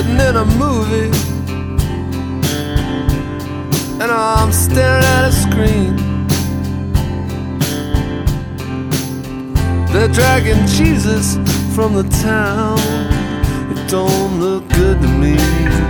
sitting in a movie and I'm staring at a screen. They're dragging Jesus from the town. It don't look good to me.